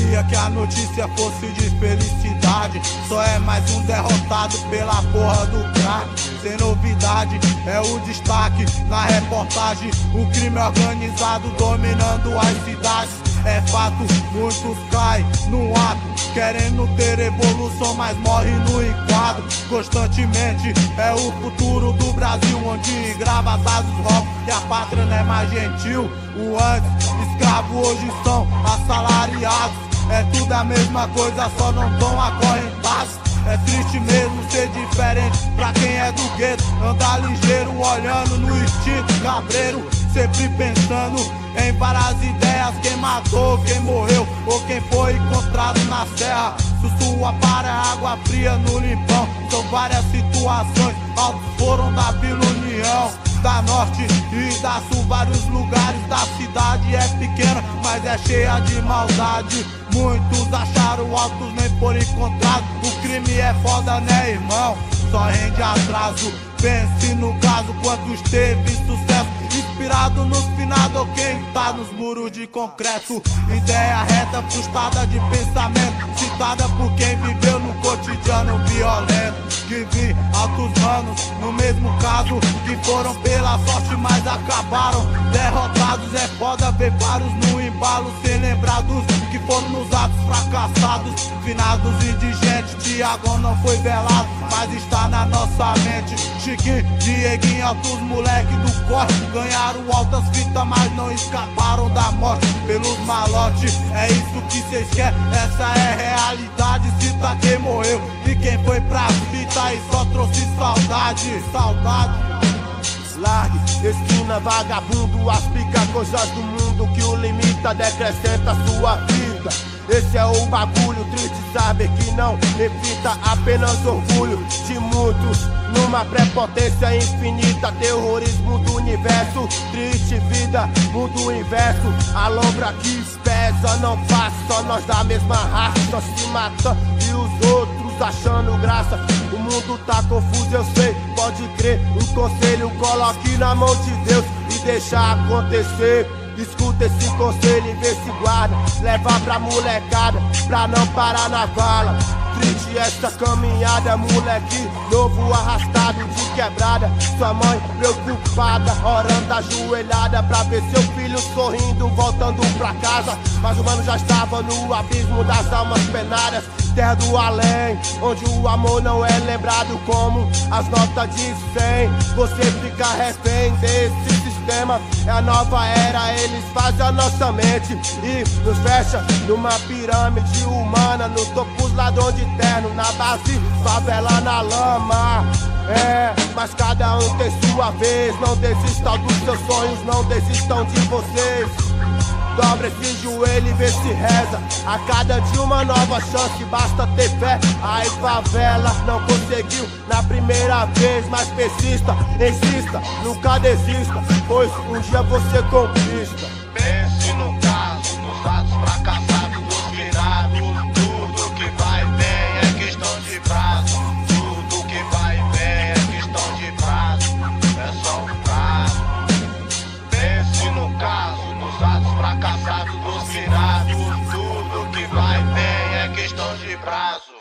queria que a notícia fosse de felicidade. Só é mais um derrotado pela porra do crack. Sem novidade, é o destaque na reportagem. O crime organizado dominando as cidades. É fato, muitos caem no ato, querendo ter evolução, mas morre no enquadro. Constantemente é o futuro do Brasil, onde engravatados roubam e a pátria não é mais gentil. O antes, escravo, hoje são assalariados. É tudo a mesma coisa, só não tão acorrentados. É triste mesmo ser diferente pra quem é do gueto. Andar ligeiro, olhando no instinto cabreiro, sempre pensando em várias ideias. Quem matou, quem morreu ou quem foi encontrado na serra. Sussurra para a água fria no limpão. São várias situações, altos foram da Vila União, da Norte e da Sul. Vários lugares da cidade é pequena, mas é cheia de maldade. Muitos acharam altos, nem foram encontrados. O crime é foda, né, irmão? Só rende atraso. Pense no caso, quantos teve sucesso, inspirado nos finados ou quem tá nos muros de concreto. Ideia reta, frustrada de pensamento, citada por quem viveu no cotidiano violento. Que vi altos manos, no mesmo caso, que foram pela sorte, mas acabaram derrotados. É foda ver vários no embalo, sem lembrar dos que foram nos atos fracassados. Finados indigentes, Tiagão não foi velado, mas está na nossa mente. Chiquinho, Dieguinho, altos moleque do corte, ganharam altas fitas, mas não escaparam da morte pelos malotes. É isso que cês querem, essa é a realidade. Cita quem morreu e quem foi pra fita e só trouxe saudade. Largue, esquina, vagabundo, aspica coisas do mundo que o limita, decrescenta sua vida. Esse é o bagulho, triste saber que não evita apenas orgulho de muitos numa prepotência infinita. Terrorismo do universo, triste vida, mundo inverso. A lombra que pesa, não faz só nós da mesma raça. Só se mata e os outros achando graça. O mundo tá confuso, eu sei, pode crer. Um conselho, coloque na mão de Deus e deixa acontecer. Escuta esse conselho e vê se guarda. Leva pra molecada, pra não parar na vala. Triste essa caminhada, moleque novo arrastado de quebrada. Sua mãe preocupada, orando ajoelhada pra ver seu filho sorrindo, voltando pra casa. Mas o mano já estava no abismo das almas penadas. Terra do além, onde o amor não é lembrado como as notas de 100. Você fica refém desse sistema, é a nova era, eles fazem a nossa mente e nos fecha numa pirâmide humana. No topo os ladrões de terno, na base favela na lama. É, mas cada um tem sua vez. Não desistam dos seus sonhos, não desistam de vocês. Dobra esse joelho e vê se reza. A cada dia uma nova chance, basta ter fé. Aí favela não conseguiu na primeira vez, mas persista, insista, nunca desista, pois um dia você conquista. Pense no caso, nos atos fracassados, dos virados. Tudo que vai bem é questão de prazo. Tudo que vai bem é questão de prazo. É só um prazo. Pense no caso, nos atos fracassados, dos virados. Tudo que vai bem é questão de prazo.